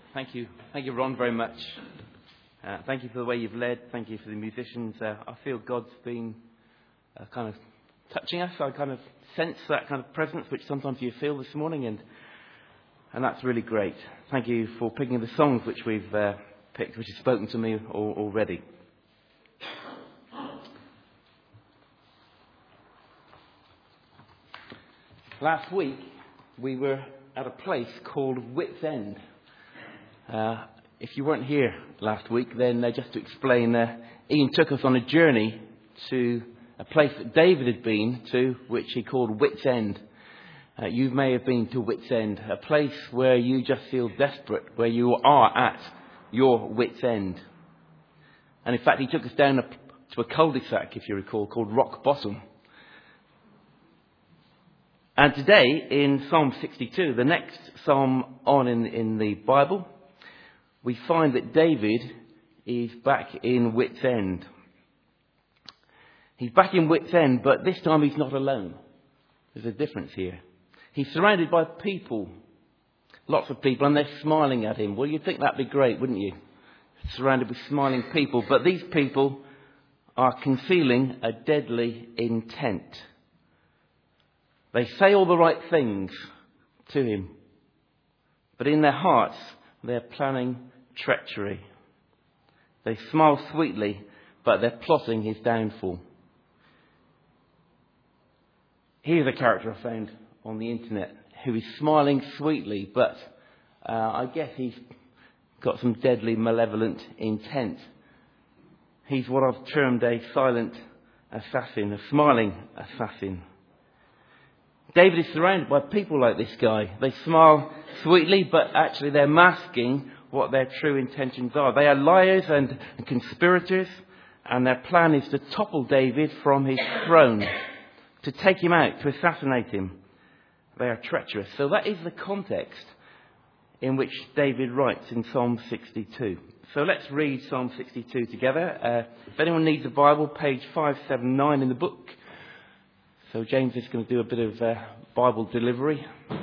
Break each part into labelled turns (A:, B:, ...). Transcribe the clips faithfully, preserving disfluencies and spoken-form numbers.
A: Thank you. Thank you, Ron, very much. Uh, thank you for the way you've led. Thank you for the musicians. Uh, I feel God's been uh, kind of touching us. I kind of sense that kind of presence, which sometimes you feel this morning, and and that's really great. Thank you for picking the songs which we've uh, picked, which have spoken to me al- already. Last week, we were at a place called Whit's End. Uh, if you weren't here last week, then uh, just to explain, uh, Ian took us on a journey to a place that David had been to, which he called Whit's End. Uh, you may have been to Whit's End, a place where you just feel desperate, where you are at your wit's end. And in fact, he took us down a, to a cul-de-sac, if you recall, called Rock Bottom. And today, in Psalm sixty-two, the next psalm on in, in the Bible, we find that David is back in Whit's End. He's back in Whit's End, but this time he's not alone. There's a difference here. He's surrounded by people, lots of people, and they're smiling at him. Well, you'd think that'd be great, wouldn't you? Surrounded with smiling people. But these people are concealing a deadly intent. They say all the right things to him, but in their hearts, they're planning treachery. They smile sweetly, but they're plotting his downfall. Here's a character I found on the internet who is smiling sweetly, but uh, I guess he's got some deadly malevolent intent. He's what I've termed a silent assassin, a smiling assassin. David is surrounded by people like this guy. They smile sweetly, but actually they're masking what their true intentions are. They are liars and, and conspirators, and their plan is to topple David from his throne, to take him out, to assassinate him. They are treacherous. So that is the context in which David writes in Psalm sixty-two. So let's read Psalm sixty-two together. Uh, if anyone needs a Bible, page five seventy-nine in the book. So James is going to do a bit of uh, Bible delivery.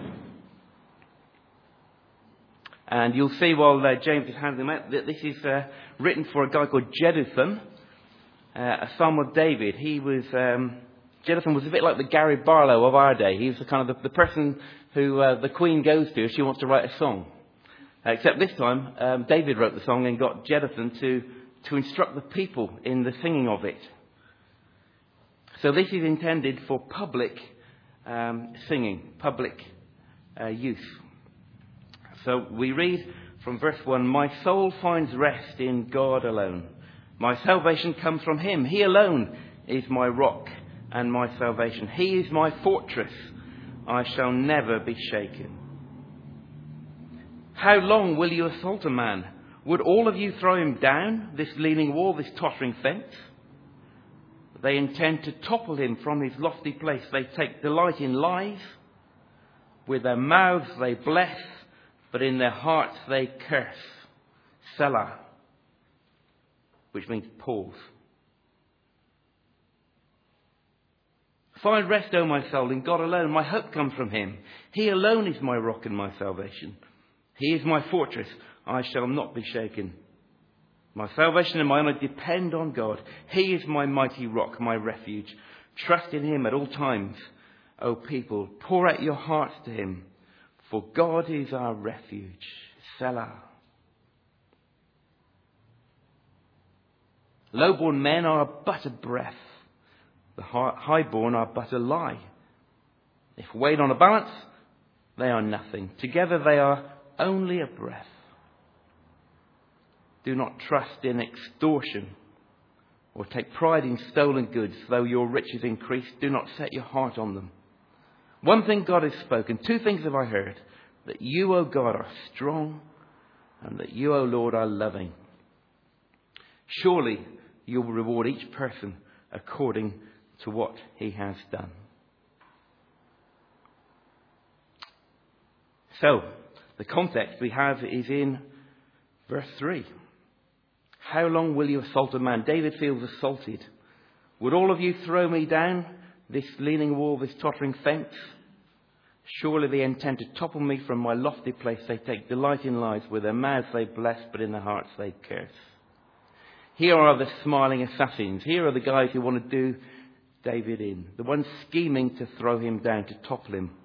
A: And you'll see while uh, James is handing them out that this is uh, written for a guy called Jeduthun, uh, a son of David. He was... Um, Jeduthun was a bit like the Gary Barlow of our day. He was the kind of the, the person who uh, the Queen goes to if she wants to write a song. Uh, except this time, um, David wrote the song and got Jeduthun to, to instruct the people in the singing of it. So this is intended for public um, singing, public uh, use. So we read from verse one, "My soul finds rest in God alone. My salvation comes from him. He alone is my rock and my salvation. He is my fortress. I shall never be shaken. How long will you assault a man? Would all of you throw him down, this leaning wall, this tottering fence? They intend to topple him from his lofty place. They take delight in lies. With their mouths they bless, but in their hearts they curse. Selah, which means pause. Find rest, O my soul, in God alone. My hope comes from him. He alone is my rock and my salvation. He is my fortress. I shall not be shaken. My salvation and my honour depend on God. He is my mighty rock, my refuge. Trust in him at all times. O people, pour out your hearts to him, for God is our refuge. Selah. Low-born men are but a breath. The high-born are but a lie. If weighed on a balance, they are nothing. Together they are only a breath. Do not trust in extortion or take pride in stolen goods. Though your riches increase, do not set your heart on them. One thing God has spoken, two things have I heard, that you, O God, are strong, and that you, O Lord, are loving. Surely you will reward each person according to what he has done. So, the context we have is in verse three. How long will you assault a man? David feels assaulted. Would all of you throw me down, this leaning wall, this tottering fence? Surely they intend to topple me from my lofty place. They take delight in lies. With their mouths they bless, but in their hearts they curse. Here are the smiling assassins. Here are the guys who want to do David in. The ones scheming to throw him down, to topple him.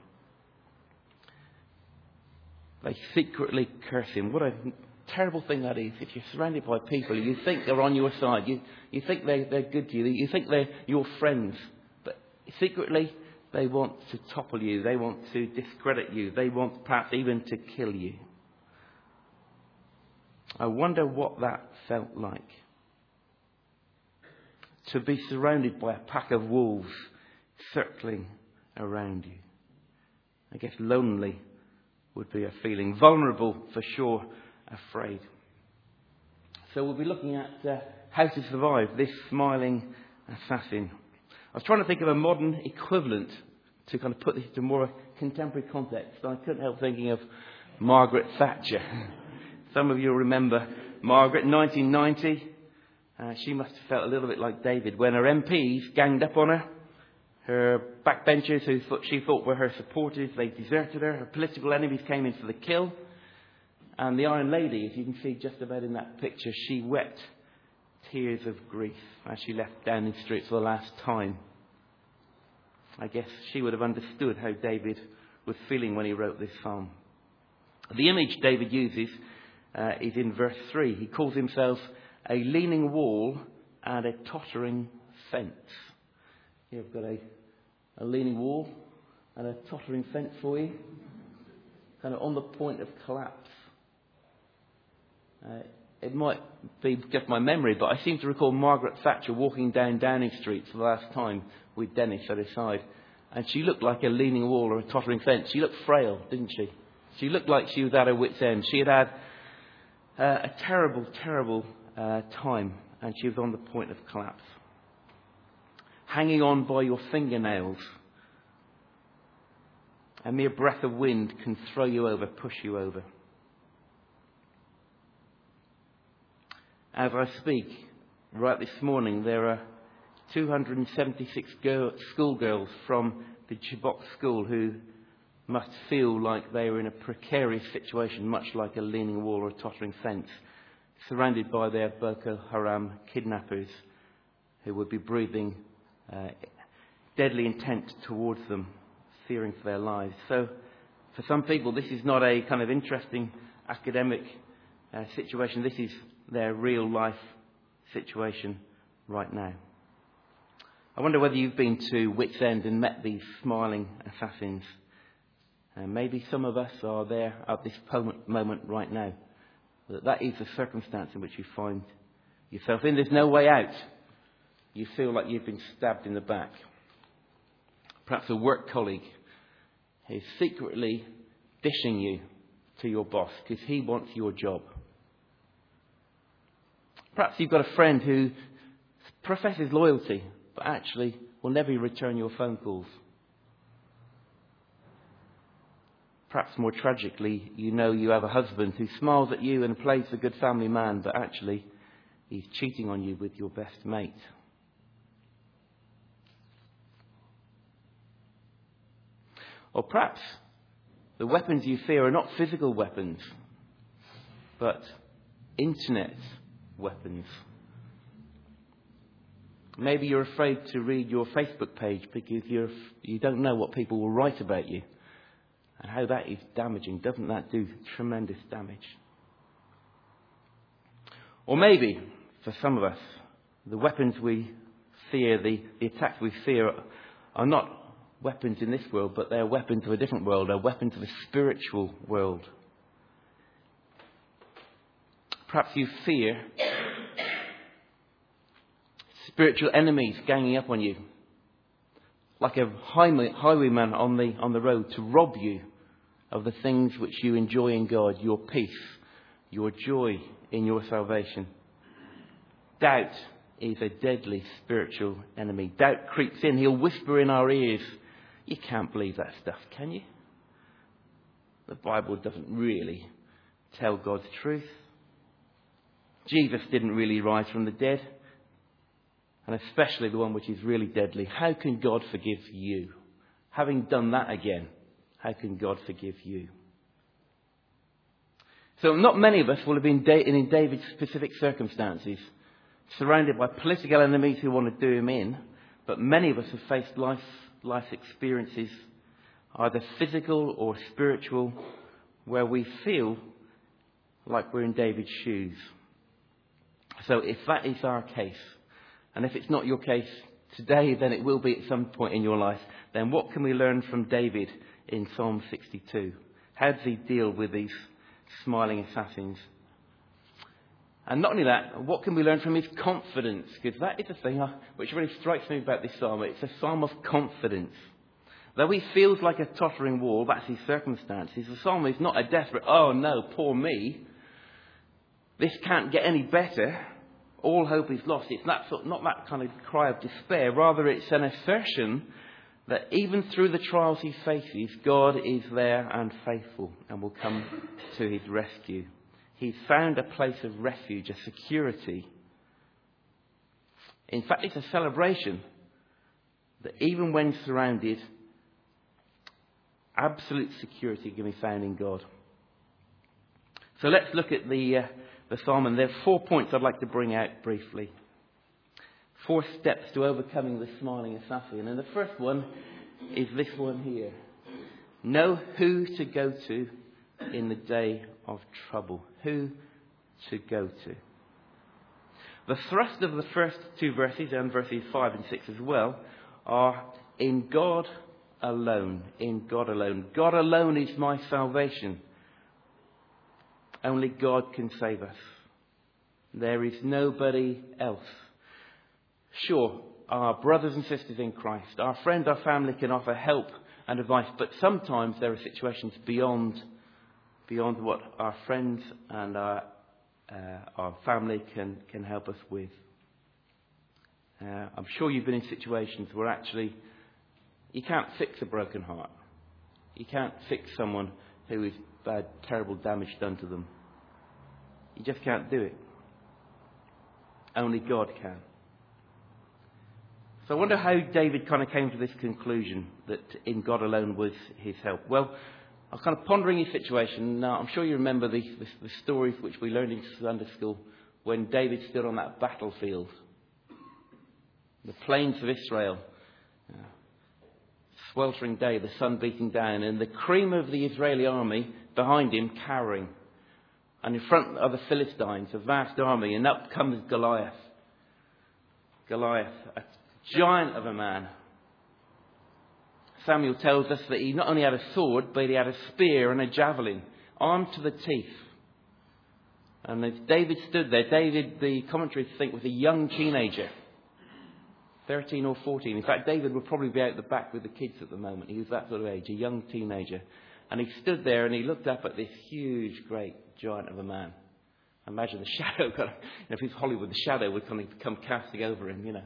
A: They secretly curse him. What a terrible thing that is. If you're surrounded by people, you think they're on your side. You, you think they, they're good to you. You think they're your friends. But secretly, they want to topple you. They want to discredit you. They want perhaps even to kill you. I wonder what that felt like. To be surrounded by a pack of wolves circling around you. I guess lonely would be a feeling. Vulnerable, for sure. Afraid. So we'll be looking at uh, how to survive this smiling assassin. I was trying to think of a modern equivalent to kind of put this into more contemporary context. I couldn't help thinking of Margaret Thatcher. Some of you remember Margaret, nineteen ninety. Uh, she must have felt a little bit like David when her M Ps ganged up on her. Her backbenchers, who thought she thought were her supporters, they deserted her. Her political enemies came in for the kill. And the Iron Lady, as you can see just about in that picture, she wept tears of grief as she left Downing Street for the last time. I guess she would have understood how David was feeling when he wrote this psalm. The image David uses uh, is in verse three. He calls himself a leaning wall and a tottering fence. Here I've got a, a leaning wall and a tottering fence for you, kind of on the point of collapse. Uh, it might be just my memory, but I seem to recall Margaret Thatcher walking down Downing Street for the last time with Dennis at her side. And she looked like a leaning wall or a tottering fence. She looked frail, didn't she? She looked like she was at her wit's end. She had had uh, a terrible, terrible uh, time, and she was on the point of collapse. Hanging on by your fingernails. A mere breath of wind can throw you over, push you over. As I speak, right this morning, there are two hundred seventy-six girl, schoolgirls from the Chibok school who must feel like they are in a precarious situation, much like a leaning wall or a tottering fence, surrounded by their Boko Haram kidnappers who would be breathing uh, deadly intent towards them, fearing for their lives. So, for some people, this is not a kind of interesting academic uh, situation. This is their real life situation right now. I wonder whether you've been to Wits End and met these smiling assassins. And uh, maybe some of us are there at this moment right now. That that is the circumstance in which you find yourself in. There's no way out. You feel like you've been stabbed in the back. Perhaps a work colleague is secretly dishing you to your boss because he wants your job. Perhaps you've got a friend who professes loyalty, but actually will never return your phone calls. Perhaps more tragically, you know you have a husband who smiles at you and plays the good family man, but actually he's cheating on you with your best mate. Or perhaps the weapons you fear are not physical weapons, but internet weapons. Maybe you're afraid to read your Facebook page because you're, you don't know what people will write about you and how that is damaging. Doesn't that do tremendous damage? Or maybe, for some of us, the weapons we fear, the, the attacks we fear are not weapons in this world, but they're weapons of a different world. They're weapons of a spiritual world. Perhaps you fear spiritual enemies ganging up on you, like a highway, highwayman on the on the road, to rob you of the things which you enjoy in God, your peace, your joy in your salvation. Doubt is a deadly spiritual enemy. Doubt creeps in. He'll whisper in our ears, "You can't believe that stuff, can you? The Bible doesn't really tell God's truth. Jesus didn't really rise from the dead. And especially the one which is really deadly. How can God forgive you? Having done that again, how can God forgive you? So not many of us will have been in David's specific circumstances, surrounded by political enemies who want to do him in, but many of us have faced life, life experiences, either physical or spiritual, where we feel like we're in David's shoes. So if that is our case, and if it's not your case today, then it will be at some point in your life, then what can we learn from David in Psalm sixty-two? How does he deal with these smiling assassins? And not only that, what can we learn from his confidence? Because that is the thing which really strikes me about this psalm. It's a psalm of confidence. Though he feels like a tottering wall, that's his circumstances. The psalm is not a desperate, oh no, poor me. This can't get any better. All hope is lost. It's not, not that kind of cry of despair. Rather, it's an assertion that even through the trials he faces, God is there and faithful and will come to his rescue. He's found a place of refuge, a security. In fact, it's a celebration that even when surrounded, absolute security can be found in God. So let's look at the, uh, the psalm, and there are four points I'd like to bring out briefly. Four steps to overcoming the smiling assassin. And the first one is this one here. Know who to go to in the day of trouble. Who to go to. The thrust of the first two verses, and verses five and six as well, are in God alone. In God alone. God alone is my salvation. Only God can save us. There is nobody else. Sure, our brothers and sisters in Christ, our friends, our family can offer help and advice, but sometimes there are situations beyond beyond what our friends and our uh, our family can, can help us with. Uh, I'm sure you've been in situations where actually you can't fix a broken heart. You can't fix someone who is bad, terrible damage done to them. You just can't do it. Only God can. So I wonder how David kind of came to this conclusion that in God alone was his help. Well, I was kind of pondering his situation. Now, I'm sure you remember the, the, the stories which we learned in Sunday school when David stood on that battlefield. The plains of Israel. Uh, sweltering day, the sun beating down, and the cream of the Israeli army behind him cowering. And in front of the Philistines, a vast army, and up comes Goliath. Goliath, a giant of a man. Samuel tells us that he not only had a sword, but he had a spear and a javelin, armed to the teeth. And as David stood there, David, the commentaries think, was a young teenager. thirteen or fourteen. In fact, David would probably be out the back with the kids at the moment. He was that sort of age, a young teenager. And he stood there and he looked up at this huge, great giant of a man. Imagine the shadow, kind of, you know, if it's Hollywood, the shadow would kind of come casting over him, you know.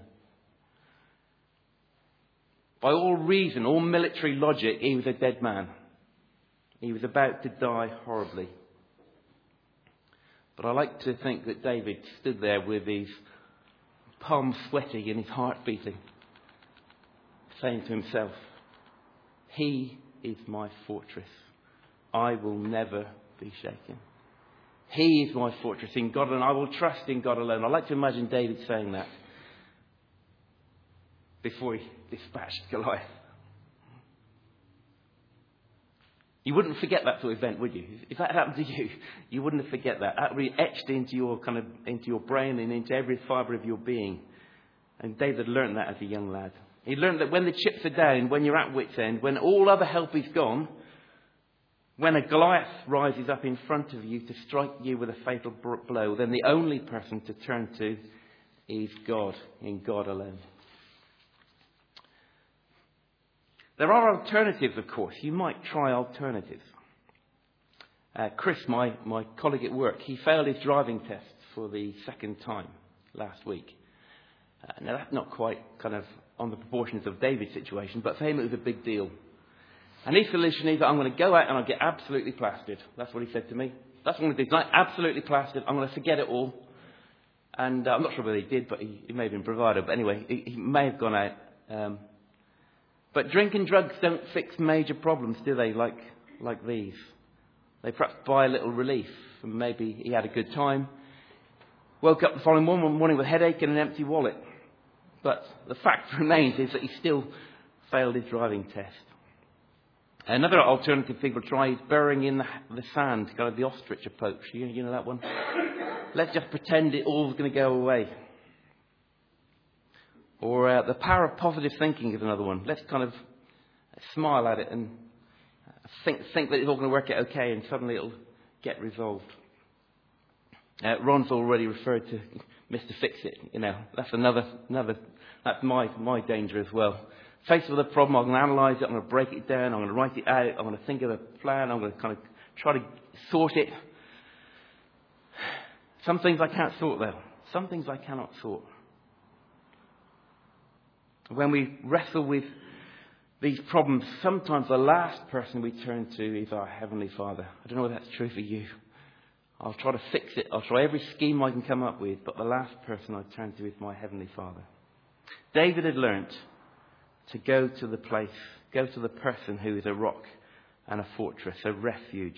A: By all reason, all military logic, he was a dead man. He was about to die horribly. But I like to think that David stood there with his palms sweaty and his heart beating, saying to himself, He is my fortress. I will never be shaken. He is my fortress in God alone. I will trust in God alone. I like to imagine David saying that before he dispatched Goliath. You wouldn't forget that sort of event, would you? If that happened to you, you wouldn't forget that. That would be etched into your kind of into your brain and into every fibre of your being. And David learned that as a young lad. He learned that when the chips are down, when you're at wit's end, when all other help is gone, when a Goliath rises up in front of you to strike you with a fatal blow, then the only person to turn to is God, in God alone. There are alternatives, of course. You might try alternatives. Uh, Chris, my, my colleague at work, he failed his driving test for the second time last week. Uh, now, that's not quite kind of on the proportions of David's situation, but for him it was a big deal. And his solution is that I'm going to go out and I'll get absolutely plastered. That's what he said to me. That's what I'm going to do tonight, absolutely plastered. I'm going to forget it all. And uh, I'm not sure whether he did, but he, he may have been bravado. But anyway, he, he may have gone out um, But drink and drugs don't fix major problems, do they, like, like these? They perhaps buy a little relief, and maybe he had a good time. Woke up the following morning with a headache and an empty wallet. But the fact remains is that he still failed his driving test. Another alternative people try is burying in the, the sand, kind of the ostrich approach. You, you know that one? Let's just pretend it all's going to go away. Or uh, the power of positive thinking is another one. Let's kind of smile at it and think think that it's all going to work out okay, and suddenly it'll get resolved. Uh, Ron's already referred to Mister Fix-It. You know, that's another another. That's my my danger as well. Faced with a problem, I'm going to analyse it. I'm going to break it down. I'm going to write it out. I'm going to think of a plan. I'm going to kind of try to sort it. Some things I can't sort, though. Some things I cannot sort. When we wrestle with these problems, sometimes the last person we turn to is our Heavenly Father. I don't know whether that's true for you. I'll try to fix it. I'll try every scheme I can come up with, but the last person I turn to is my Heavenly Father. David had learnt to go to the place, go to the person who is a rock and a fortress, a refuge.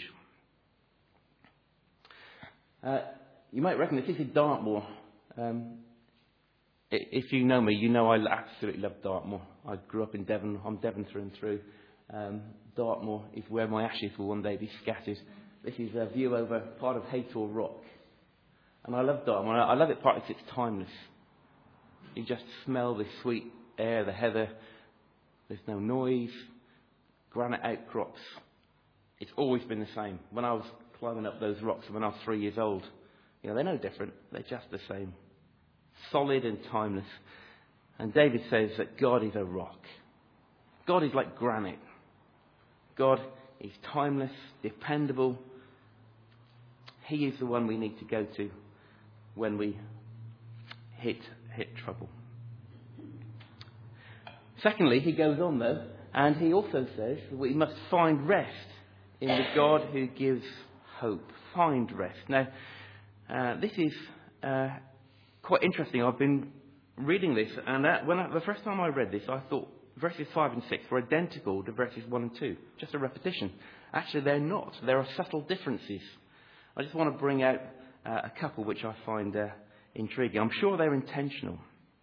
A: Uh, you might reckon this is Dartmoor. Um, if you know me, you know I absolutely love Dartmoor. I grew up in Devon. I'm Devon through and through. Um, Dartmoor is where my ashes will one day be scattered. This is a view over part of Haytor Rock. And I love Dartmoor. I love it partly because it's timeless. You just smell the sweet air, the heather. There's no noise. Granite outcrops. It's always been the same. When I was climbing up those rocks when I was three years old, you know, they're no different. They're just the same. Solid and timeless. And David says that God is a rock. God is like granite. God is timeless, dependable. He is the one we need to go to when we hit hit trouble. Secondly, he goes on though, and he also says that we must find rest in the God who gives hope. Find rest. Now, uh, this is uh, quite interesting. I've been reading this, and that, when I, the first time I read this, I thought verses five and six were identical to verses one and two. Just a repetition. Actually, they're not. There are subtle differences. I just want to bring out uh, a couple which I find uh, intriguing. I'm sure they're intentional.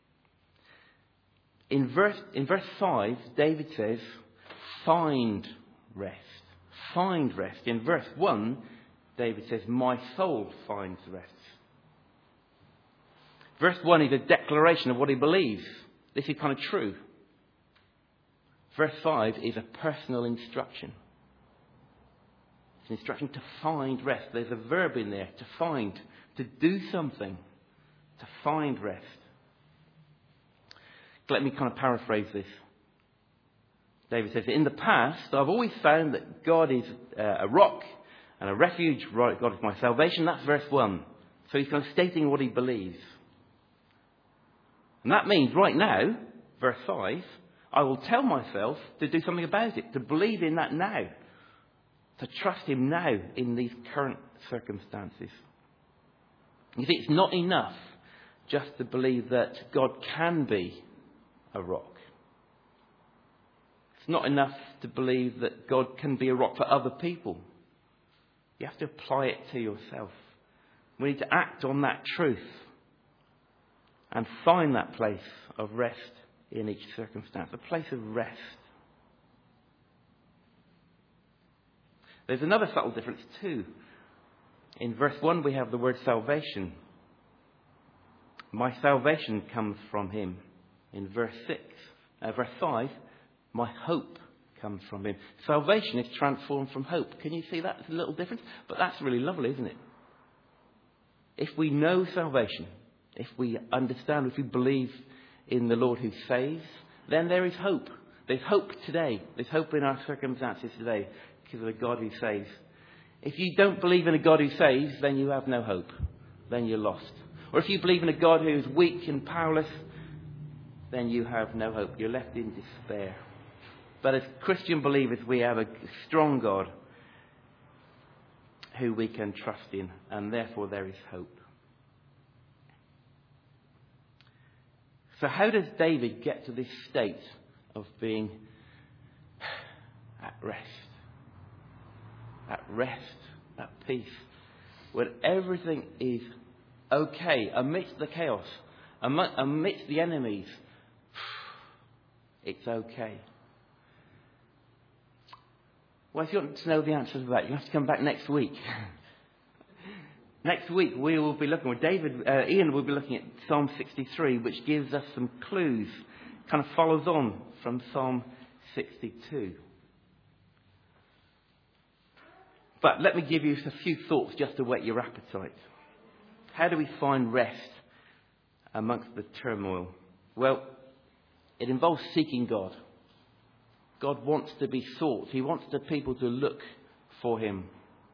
A: In verse, in verse five, David says, find rest. Find rest. In verse one, David says, my soul finds rest. Verse one is a declaration of what he believes. This is kind of true. Verse five is a personal instruction. It's an instruction to find rest. There's a verb in there, to find, to do something, to find rest. Let me kind of paraphrase this. David says, in the past, I've always found that God is uh, a rock and a refuge. Right, God is my salvation. That's verse one. So he's kind of stating what he believes. And that means right now, verse five, I will tell myself to do something about it, to believe in that now, to trust him now in these current circumstances. You see, it's not enough just to believe that God can be a rock. It's not enough to believe that God can be a rock for other people. You have to apply it to yourself. We need to act on that truth and find that place of rest in each circumstance, a place of rest. There's another subtle difference too. In verse one we have the word salvation. My salvation comes from him. In verse six, uh, verse five, my hope comes from him. Salvation is transformed from hope. Can you see that? It's a little different, but that's really lovely, isn't it? If we know salvation, if we understand, if we believe in the Lord who saves, then there is hope. There's hope today. There's hope in our circumstances today because of a God who saves. If you don't believe in a God who saves, then you have no hope. Then you're lost. Or if you believe in a God who is weak and powerless, then you have no hope. You're left in despair. But as Christian believers, we have a strong God who we can trust in, and therefore there is hope. So how does David get to this state of being at rest. At rest, at peace. When everything is okay amidst the chaos, amidst the enemies, it's okay. Well, if you want to know the answer to that, you have to come back next week. Next week we will be looking, or David, uh, Ian will be looking at Psalm sixty-three, which gives us some clues, kind of follows on from Psalm sixty-two. But let me give you a few thoughts just to whet your appetite. How do we find rest amongst the turmoil? Well, it involves seeking God. God wants to be sought. He wants the people to look for him.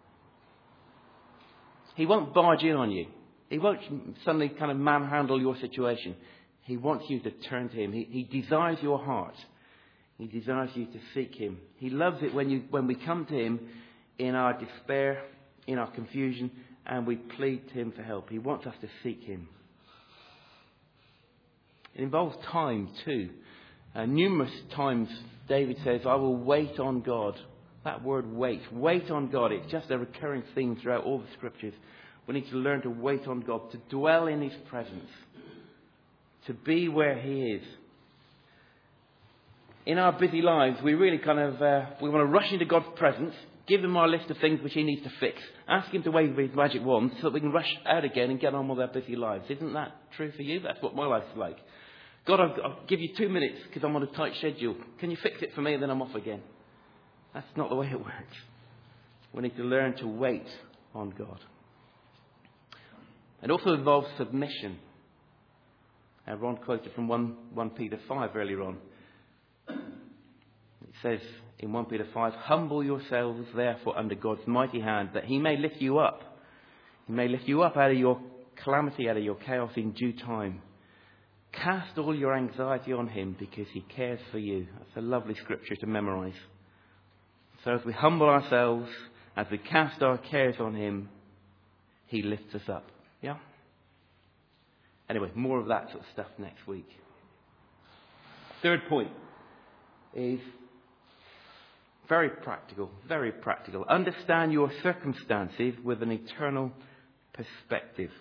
A: He won't barge in on you. He won't suddenly kind of manhandle your situation. He wants you to turn to him. He, he desires your heart. He desires you to seek him. He loves it when you when we come to him in our despair, in our confusion, and we plead to him for help. He wants us to seek him. It involves time too. Uh, numerous times David says, I will wait on God. That word wait, wait on God, it's just a recurring theme throughout all the scriptures. We need to learn to wait on God, to dwell in his presence, to be where he is. In our busy lives, we really kind of, uh, we want to rush into God's presence, give him our list of things which he needs to fix, ask him to wave his magic wand so that we can rush out again and get on with our busy lives. Isn't that true for you? That's what my life's like. God, I'll, I'll give you two minutes because I'm on a tight schedule. Can you fix it for me and then I'm off again? That's not the way it works. We need to learn to wait on God. It also involves submission. Uh, Ron quoted from First Peter five earlier on. It says in First Peter five, humble yourselves therefore under God's mighty hand, that he may lift you up. He may lift you up out of your calamity, out of your chaos in due time. Cast all your anxiety on him because he cares for you. That's a lovely scripture to memorize. So as we humble ourselves, as we cast our cares on him, he lifts us up. Yeah? Anyway, more of that sort of stuff next week. Third point is very practical, very practical. Understand your circumstances with an eternal perspective.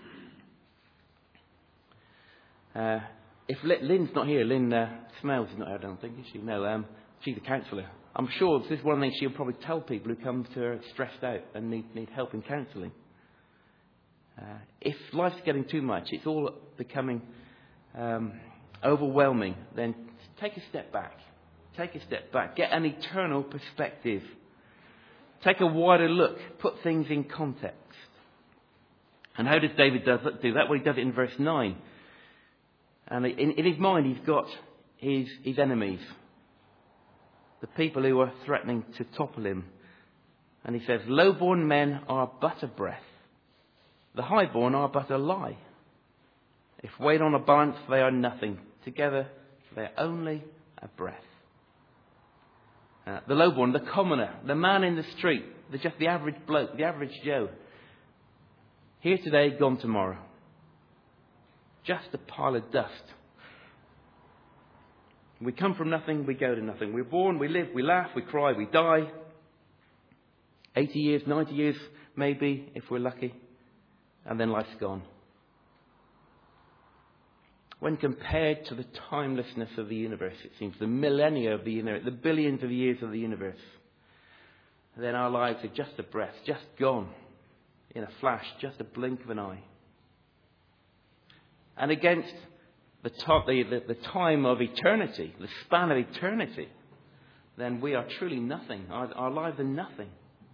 A: Uh, if Lynn's not here, Lynn uh, Smells is not here, I don't think, is she? No, um, she's a counsellor. I'm sure this is one of the things she'll probably tell people who come to her stressed out and need, need help in counselling. Uh, if life's getting too much, it's all becoming um, overwhelming, then take a step back. Take a step back. Get an eternal perspective. Take a wider look. Put things in context. And how does David do that? Well, he does it in verse nine. And in, in his mind, he's got his, his enemies. The people who are threatening to topple him. And he says, low-born men are but a breath. The high-born are but a lie. If weighed on a balance, they are nothing. Together, they are only a breath. Uh, the low-born, the commoner, the man in the street, the, just the average bloke, the average Joe. Here today, gone tomorrow. Just a pile of dust. We come from nothing, we go to nothing. We're born, we live, we laugh, we cry, we die. eighty years, ninety years, maybe, if we're lucky. And then life's gone. When compared to the timelessness of the universe, it seems, the millennia of the universe, the billions of years of the universe, then our lives are just a breath, just gone in a flash, just a blink of an eye. And against the, top, the, the, the time of eternity, the span of eternity, then we are truly nothing. Our, our lives are nothing.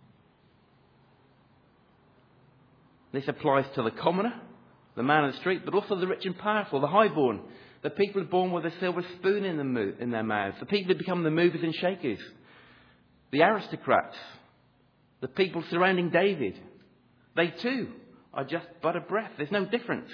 A: This applies to the commoner, the man on the street, but also the rich and powerful, the highborn, the people born with a silver spoon in, the mo- in their mouths, the people who become the movers and shakers, the aristocrats, the people surrounding David. They too are just but a breath. There's no difference.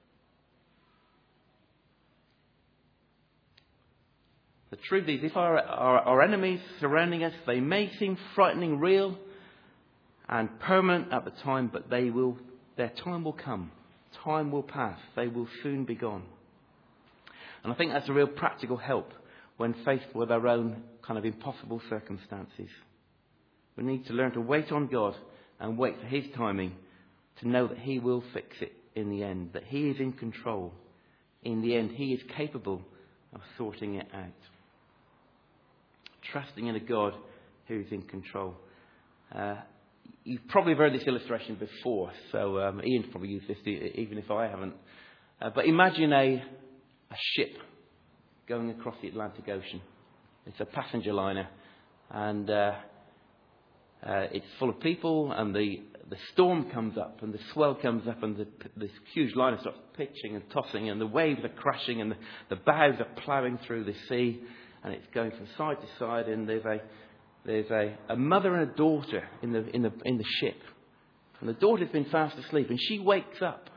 A: The truth is, if our, our, our enemies surrounding us, they may seem frightening, real and permanent at the time, but they will, their time will come. Time will pass. They will soon be gone. And I think that's a real practical help when faced with our own kind of impossible circumstances. We need to learn to wait on God and wait for his timing, to know that he will fix it in the end, that he is in control. In the end, he is capable of sorting it out. Trusting in a God who is in control. Uh, you've probably heard this illustration before, so um, Ian's probably used this even if I haven't. Uh, but imagine a, a ship going across the Atlantic Ocean. It's a passenger liner, and uh, uh, it's full of people, and the, the storm comes up, and the swell comes up, and the, this huge liner starts pitching and tossing, and the waves are crashing, and the, the bows are ploughing through the sea, and it's going from side to side, and there's a there's a, a mother and a daughter in the in the in the ship, and the daughter's been fast asleep, and she wakes up.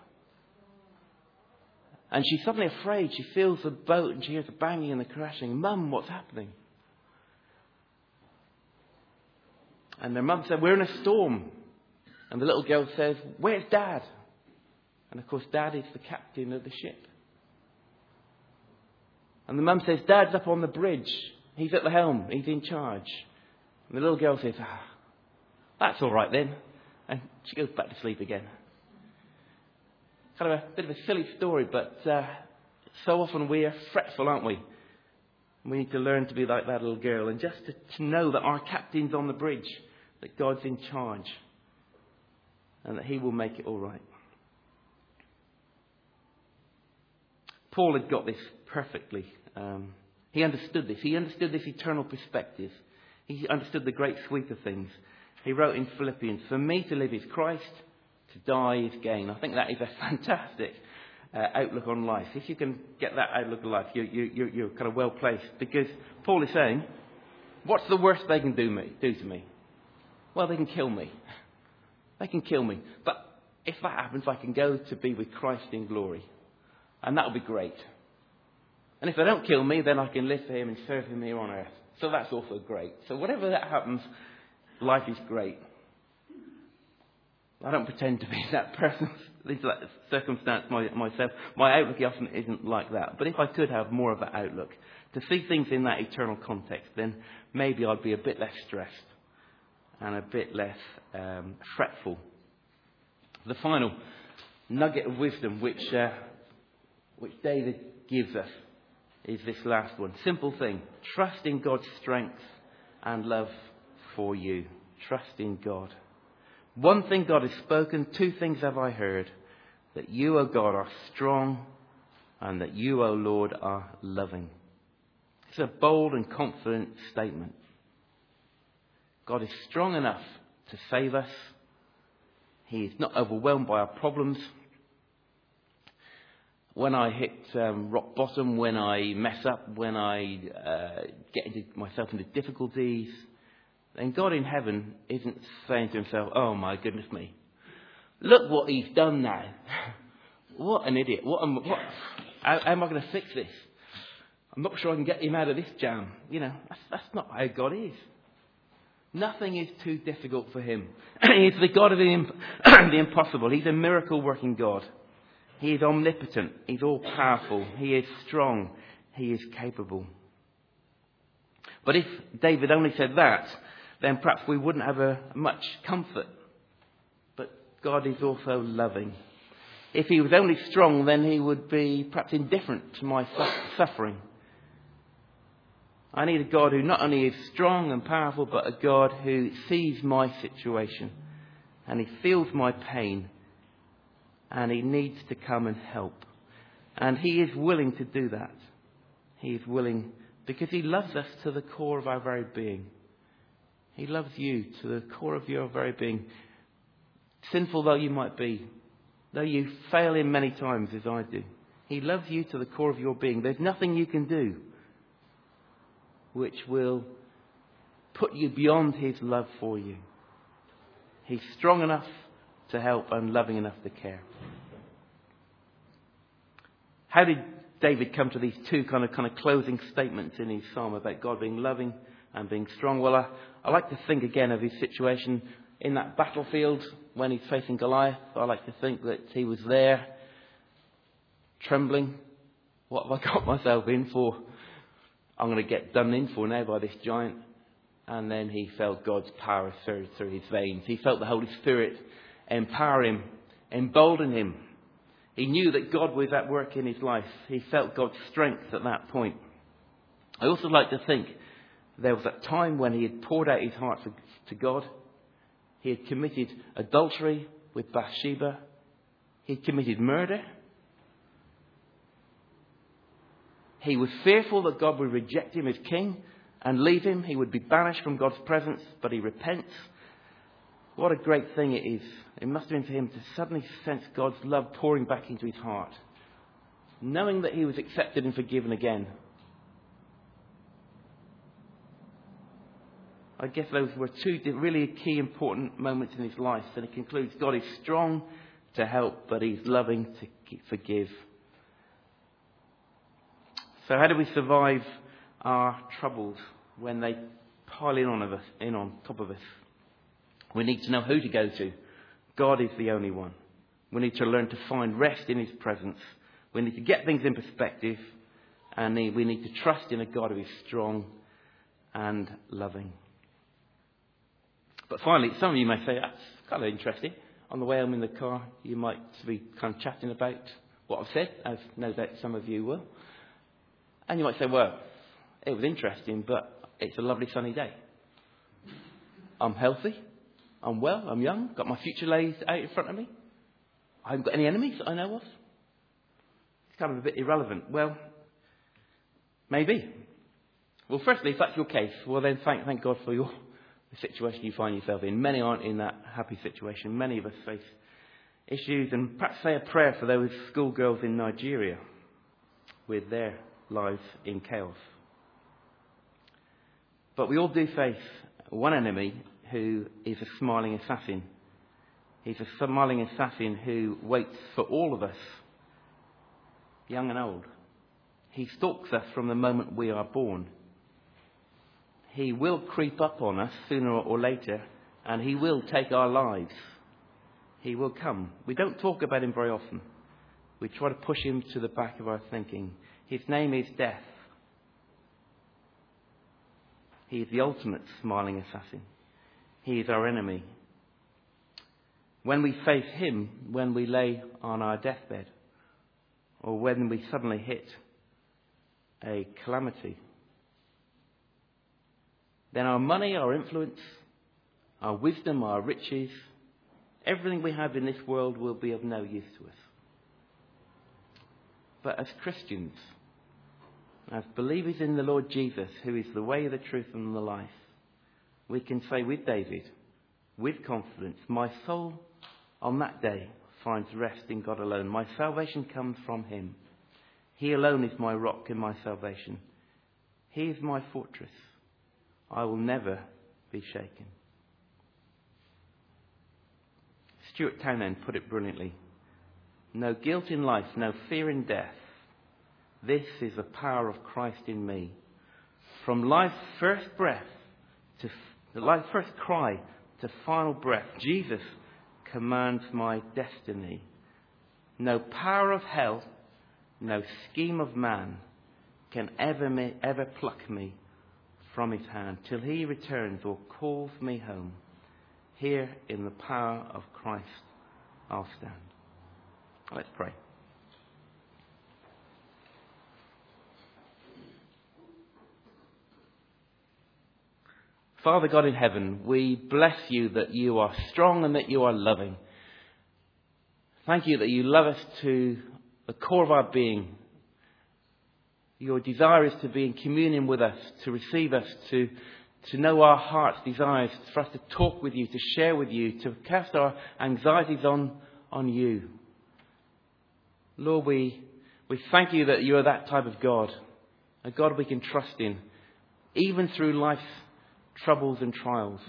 A: And she's suddenly afraid. She feels the boat and she hears the banging and the crashing. Mum, what's happening? And their mum said, we're in a storm. And the little girl says, where's Dad? And of course, Dad is the captain of the ship. And the mum says, Dad's up on the bridge. He's at the helm. He's in charge. And the little girl says, ah, that's all right then. And she goes back to sleep again. Kind of a bit of a silly story, but uh, so often we are fretful, aren't we? We need to learn to be like that little girl, and just to, to know that our captain's on the bridge, that God's in charge, and that he will make it all right. Paul had got this perfectly. Um, he understood this. He understood this eternal perspective. He understood the great sweep of things. He wrote in Philippians, for me to live is Christ, to die is gain. I think that is a fantastic uh, outlook on life. If you can get that outlook on life, you, you, you're, you're kind of well placed. Because Paul is saying, what's the worst they can do, me, do to me? Well, they can kill me. They can kill me. But if that happens, I can go to be with Christ in glory. And that will be great. And if they don't kill me, then I can live for him and serve him here on earth. So that's also great. So whatever that happens, life is great. I don't pretend to be that person, this circumstance myself. My outlook often isn't like that. But if I could have more of that outlook, to see things in that eternal context, then maybe I'd be a bit less stressed and a bit less um, fretful. The final nugget of wisdom which uh, which David gives us is this last one. Simple thing. Trust in God's strength and love for you. Trust in God. One thing God has spoken, two things have I heard. That you, O God, are strong and that you, O Lord, are loving. It's a bold and confident statement. God is strong enough to save us. He is not overwhelmed by our problems. When I hit um, rock bottom, when I mess up, when I uh, get into myself into difficulties, then God in heaven isn't saying to himself, oh my goodness me, look what he's done now. What an idiot. What am, what, how, how am I going to fix this? I'm not sure I can get him out of this jam. You know, that's, that's not how God is. Nothing is too difficult for him. He's the God of the, imp- the impossible. He's a miracle working God. He is omnipotent. He's all powerful. He is strong. He is capable. But if David only said that, then perhaps we wouldn't have a, much comfort. But God is also loving. If he was only strong, then he would be perhaps indifferent to my su- suffering. I need a God who not only is strong and powerful, but a God who sees my situation and he feels my pain and he needs to come and help. And he is willing to do that. He is willing because he loves us to the core of our very being. He loves you to the core of your very being. Sinful though you might be, though you fail him many times as I do, he loves you to the core of your being. There's nothing you can do which will put you beyond his love for you. He's strong enough to help and loving enough to care. How did David come to these two kind of kind of closing statements in his psalm about God being loving and being strong? Well, I, I like to think again of his situation in that battlefield when he's facing Goliath. I like to think that he was there, trembling. What have I got myself in for? I'm going to get done in for now by this giant. And then he felt God's power surge through his veins. He felt the Holy Spirit empower him, embolden him. He knew that God was at work in his life. He felt God's strength at that point. I also like to think there was a time when he had poured out his heart to God. He had committed adultery with Bathsheba. He had committed murder. He was fearful that God would reject him as king and leave him. He would be banished from God's presence, but he repents. What a great thing it is. It must have been for him to suddenly sense God's love pouring back into his heart, knowing that he was accepted and forgiven again. I guess those were two really key important moments in his life. And it concludes, God is strong to help, but he's loving to forgive. So how do we survive our troubles when they pile in on us, in on top of us? We need to know who to go to. God is the only one. We need to learn to find rest in his presence. We need to get things in perspective. And we need to trust in a God who is strong and loving. But finally, some of you may say, that's kind of interesting. On the way home in the car, you might be kind of chatting about what I've said, as no doubt some of you will. And you might say, well, it was interesting, but it's a lovely sunny day. I'm healthy. I'm well. I'm young. Got my future laid out in front of me. I haven't got any enemies that I know of. It's kind of a bit irrelevant. Well, maybe. Well, firstly, if that's your case, well then thank, thank God for your the situation you find yourself in. Many aren't in that happy situation. Many of us face issues, and perhaps say a prayer for those schoolgirls in Nigeria with their lives in chaos. But we all do face one enemy who is a smiling assassin. He's a smiling assassin who waits for all of us, young and old. He stalks us from the moment we are born. He will creep up on us sooner or later, and he will take our lives. He will come. We don't talk about him very often. We try to push him to the back of our thinking. His name is death. He is the ultimate smiling assassin. He is our enemy. When we face him, when we lay on our deathbed, or when we suddenly hit a calamity, then our money, our influence, our wisdom, our riches, everything we have in this world will be of no use to us. But as Christians, as believers in the Lord Jesus, who is the way, the truth and the life, we can say with David, with confidence, my soul on that day finds rest in God alone. My salvation comes from him. He alone is my rock and my salvation. He is my fortress. I will never be shaken. Stuart Townend put it brilliantly. No guilt in life, no fear in death. This is the power of Christ in me. From life's first breath to life's first cry to final breath, Jesus commands my destiny. No power of hell, no scheme of man can ever me, ever pluck me from his hand till he returns or calls me home. Here in the power of Christ I'll stand. Let's pray. Father God in heaven, we bless you that you are strong and that you are loving. Thank you that you love us to the core of our being. Your desire is to be in communion with us, to receive us, to, to know our heart's desires, for us to talk with you, to share with you, to cast our anxieties on, on you. Lord, we, we thank you that you are that type of God, a God we can trust in, even through life's troubles and trials.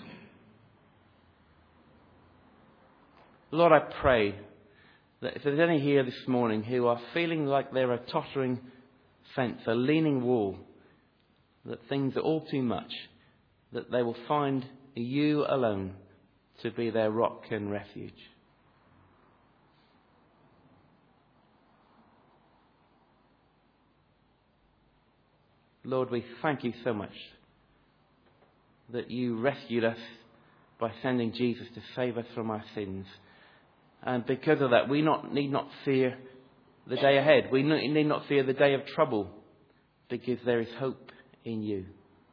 A: Lord, I pray that if there's any here this morning who are feeling like they're a tottering fence, a leaning wall, that things are all too much, that they will find you alone to be their rock and refuge. Lord, we thank you so much that you rescued us by sending Jesus to save us from our sins. And because of that, we not, need not fear the day ahead. We need not fear the day of trouble, because there is hope in you.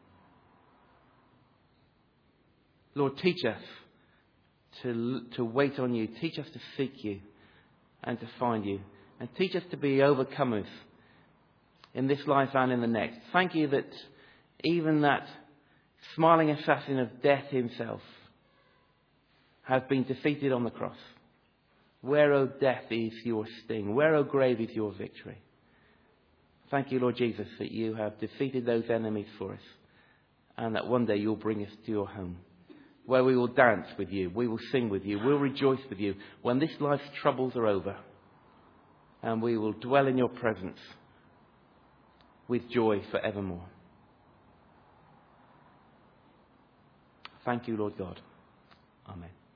A: Lord, teach us to, to wait on you. Teach us to seek you and to find you. And teach us to be overcomers in this life and in the next. Thank you that even that smiling assassin of death himself has been defeated on the cross. Where, O death, is your sting? Where, O grave, is your victory? Thank you, Lord Jesus, that you have defeated those enemies for us, and that one day you'll bring us to your home, where we will dance with you, we will sing with you, we'll rejoice with you when this life's troubles are over, and we will dwell in your presence with joy forevermore. Thank you, Lord God. Amen.